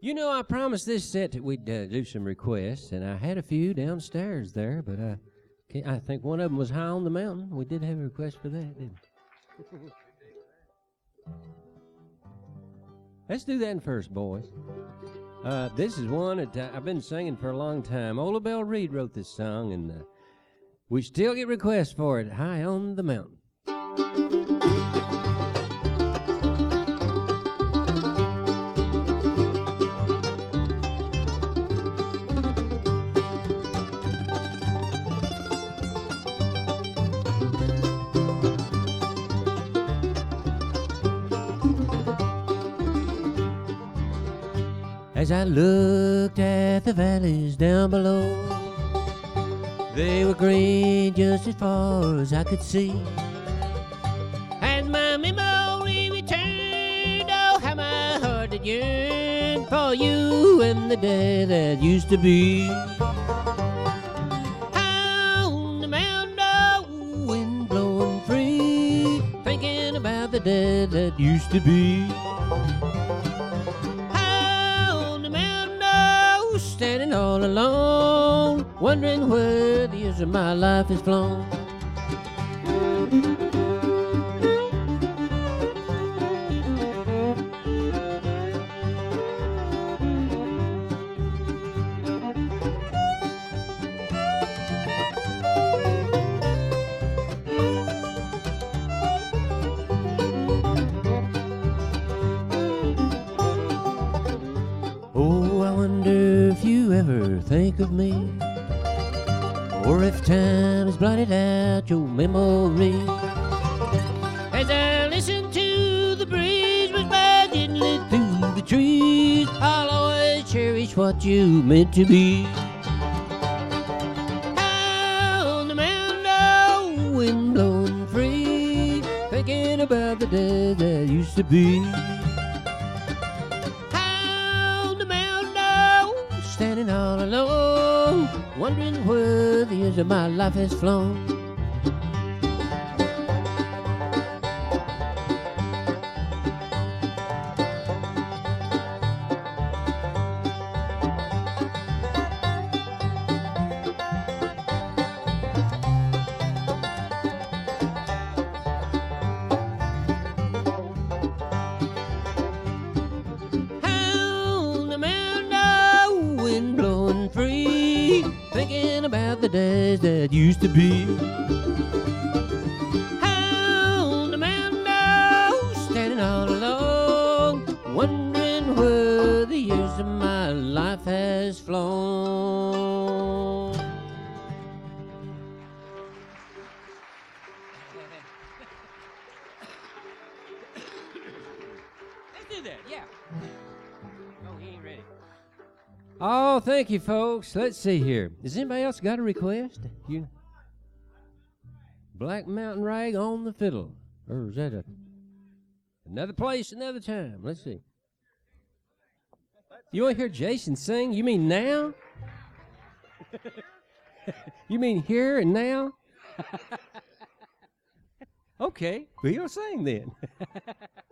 You know, I promised this set that we'd do some requests, and I had a few downstairs there, but I think one of them was High on the Mountain. We did have a request for that, didn't we? Let's do that first, boys. This is one that I've been singing for a long time. Ola Belle Reed wrote this song, and we still get requests for it, High on the Mountain. As I looked at the valleys down below, they were green just as far as I could see. And my memory returned, oh, how my heart did yearn for you and the day that used to be. On the mountain, oh, wind blowing free, thinking about the day that used to be. Standing all alone, wondering where the years of my life has flown. Oh, I wonder if you ever think of me, or if time has blotted out your memory. As I listen to the breeze which by gently through the trees, I'll always cherish what you meant to be. High on the mountain, oh, wind blowing free, thinking about the day that used to be. Standing all alone, wondering where the years of my life has flown. Free, thinking about the days that used to be. On the mountain, oh, standing all alone, wondering where the years of my life has flown. Let's do that, yeah. Oh, he ain't ready. Oh, thank you, folks. Let's see here. Has anybody else got a request? You, Black Mountain Rag on the fiddle, or is that another place, another time? Let's see. You want to hear Jason sing? You mean now? You mean here and now? Okay, we'll sing then.